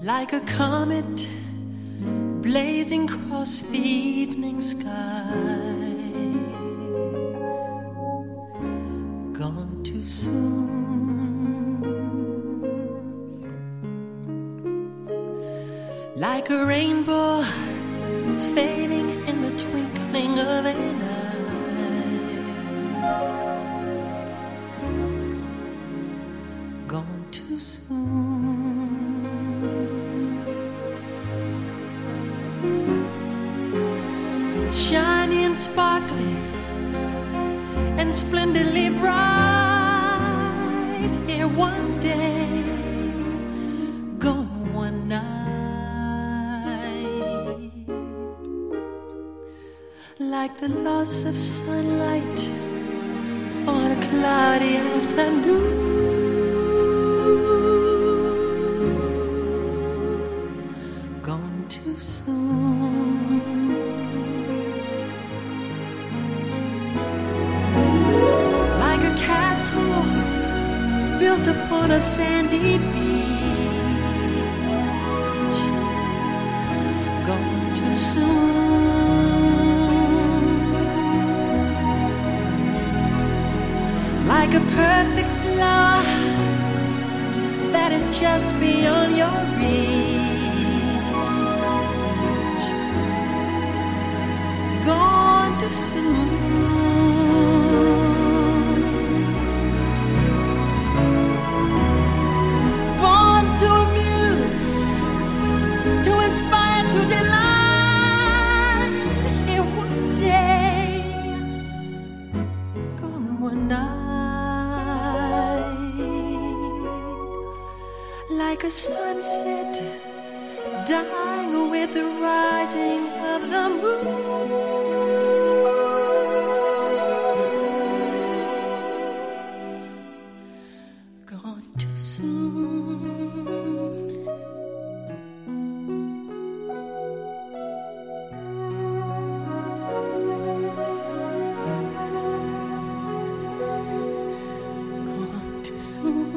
like a comet blazing across the evening sky. Gone too soon, like a rainbow fading in the twinkling of an eye. Gone too soon. Shiny and sparkly and splendidly bright, here one day, gone one night. Like the loss of sunlight on a cloudy afternoon. Gone too soon. Like a castle built upon a sandy beach. Gone too soon. Like a perfect flower that is just beyond your reach. Gone too soon. Born to amuse, to inspire, to delight, here one day, gone one night. Like a sunset dying with the rising of the moon. Gone too soon. Gone too soon.